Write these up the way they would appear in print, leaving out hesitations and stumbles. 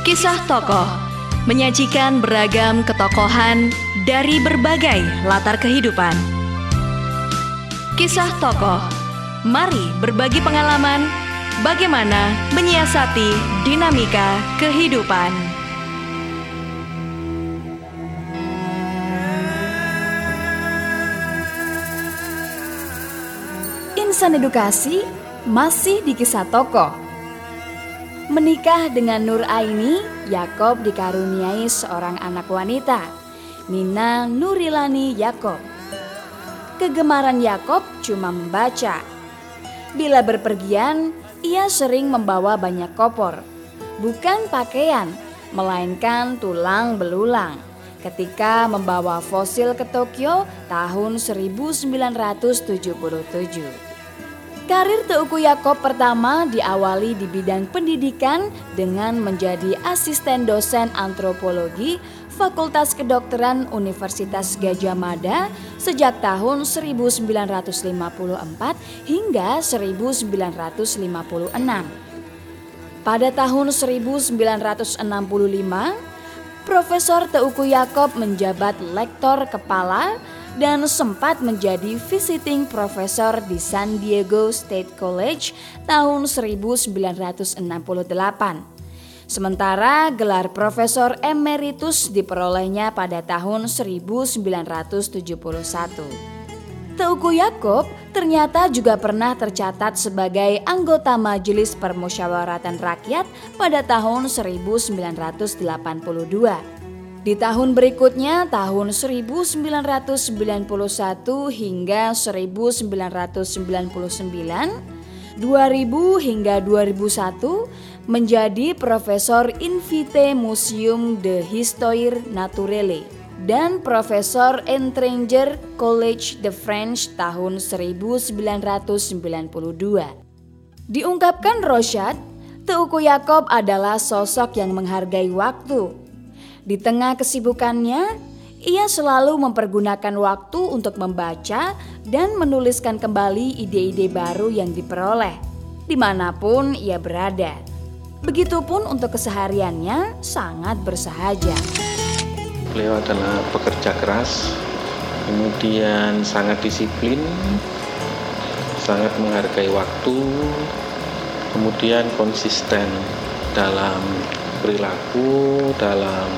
Kisah tokoh menyajikan beragam ketokohan dari berbagai latar kehidupan. Kisah tokoh, mari berbagi pengalaman bagaimana menyiasati dinamika kehidupan. Insan edukasi masih di kisah tokoh. Menikah dengan Nur Aini, Yakob dikaruniai seorang anak wanita, Nina Nurilani Yakob. Kegemaran Yakob cuma membaca. Bila berpergian, ia sering membawa banyak koper, bukan pakaian, melainkan tulang belulang. Ketika membawa fosil ke Tokyo tahun 1977. Karir Teuku Yakob pertama diawali di bidang pendidikan dengan menjadi asisten dosen antropologi Fakultas Kedokteran Universitas Gadjah Mada sejak tahun 1954 hingga 1956. Pada tahun 1965, Profesor Teuku Yakob menjabat lektor kepala dan sempat menjadi visiting professor di San Diego State College tahun 1968. Sementara gelar Profesor Emeritus diperolehnya pada tahun 1971. Teuku Yakob ternyata juga pernah tercatat sebagai anggota Majelis Permusyawaratan Rakyat pada tahun 1982. Di tahun berikutnya, tahun 1991 hingga 1999, 2000 hingga 2001 menjadi Profesor Invité Museum de Histoire Naturelle dan Profesor Étranger Collège de France tahun 1992. Diungkapkan Rochad, Teuku Yakob adalah sosok yang menghargai waktu. Di tengah kesibukannya, ia selalu mempergunakan waktu untuk membaca dan menuliskan kembali ide-ide baru yang diperoleh, dimanapun ia berada. Begitupun untuk kesehariannya sangat bersahaja. Beliau adalah pekerja keras, kemudian sangat disiplin, sangat menghargai waktu, kemudian konsisten dalam perilaku, dalam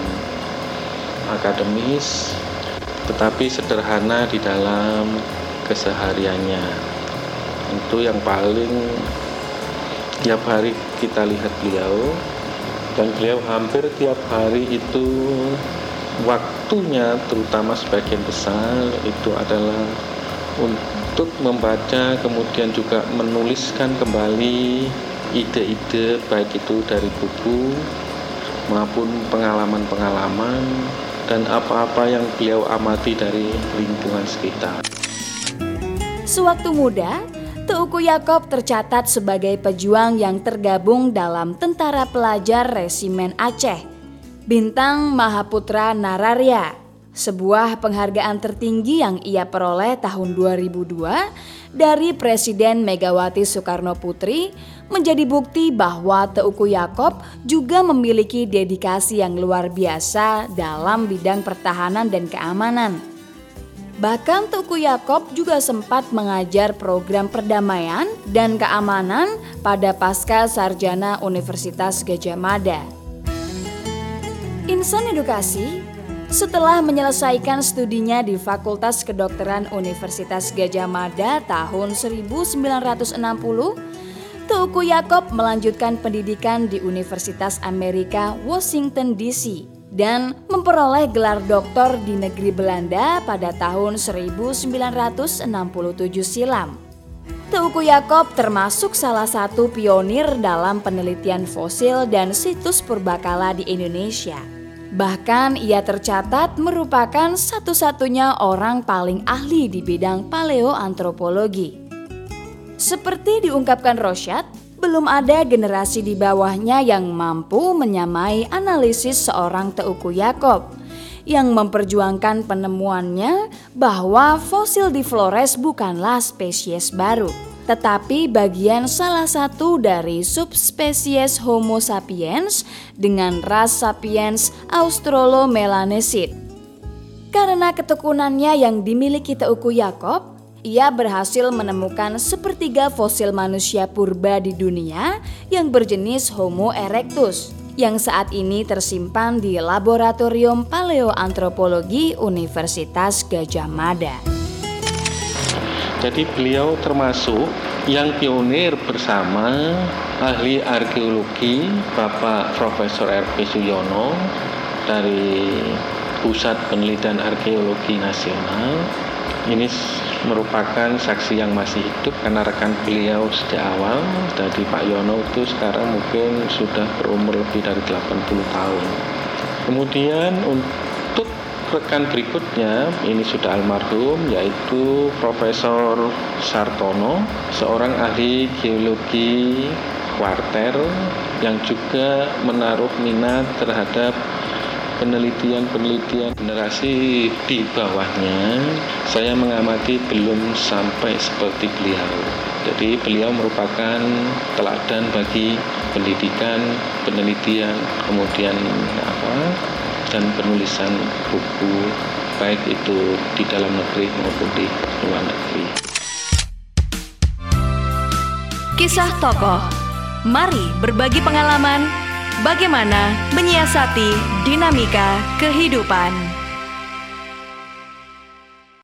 akademis, tetapi sederhana di dalam kesehariannya. Itu yang paling tiap hari kita lihat beliau, dan beliau hampir tiap hari itu waktunya, terutama sebagian besar itu adalah untuk membaca, kemudian juga menuliskan kembali ide-ide, baik itu dari buku maupun pengalaman-pengalaman dan apa-apa yang beliau amati dari lingkungan sekitar. Sewaktu muda, Teuku Yakob tercatat sebagai pejuang yang tergabung dalam Tentara Pelajar Resimen Aceh, Bintang Mahaputra Nararya, sebuah penghargaan tertinggi yang ia peroleh tahun 2002 dari Presiden Megawati Soekarno Putri, menjadi bukti bahwa Teuku Yakob juga memiliki dedikasi yang luar biasa dalam bidang pertahanan dan keamanan. Bahkan Teuku Yakob juga sempat mengajar program perdamaian dan keamanan pada Pasca Sarjana Universitas Gadjah Mada. Insan edukasi, setelah menyelesaikan studinya di Fakultas Kedokteran Universitas Gadjah Mada tahun 1960, Teuku Yakob melanjutkan pendidikan di Universitas Amerika Washington DC dan memperoleh gelar doktor di negeri Belanda pada tahun 1967 silam. Teuku Yakob termasuk salah satu pionir dalam penelitian fosil dan situs purbakala di Indonesia. Bahkan ia tercatat merupakan satu-satunya orang paling ahli di bidang paleoantropologi. Seperti diungkapkan Rochad, belum ada generasi di bawahnya yang mampu menyamai analisis seorang Teuku Yakob yang memperjuangkan penemuannya bahwa fosil di Flores bukanlah spesies baru, tetapi bagian salah satu dari subspesies Homo sapiens dengan ras sapiens australomelanesid. Karena ketekunannya yang dimiliki Teuku Yakob, ia berhasil menemukan sepertiga fosil manusia purba di dunia yang berjenis Homo erectus yang saat ini tersimpan di Laboratorium Paleoantropologi Universitas Gadjah Mada. Jadi beliau termasuk yang pionir bersama ahli arkeologi Bapak Profesor R.P. Suyono dari Pusat Penelitian Arkeologi Nasional. Ini merupakan saksi yang masih hidup karena rekan beliau sejak awal. Jadi Pak Yono itu sekarang mungkin sudah berumur lebih dari 80 tahun. Kemudian untuk rekan berikutnya ini sudah almarhum, yaitu Profesor Sartono, seorang ahli geologi kuarter yang juga menaruh minat terhadap penelitian generasi di bawahnya. Saya mengamati belum sampai seperti beliau. Jadi beliau merupakan teladan bagi pendidikan, penelitian, kemudian dan penulisan buku, baik itu di dalam negeri maupun di luar negeri. Kisah tokoh. Mari berbagi pengalaman bagaimana menyiasati dinamika kehidupan.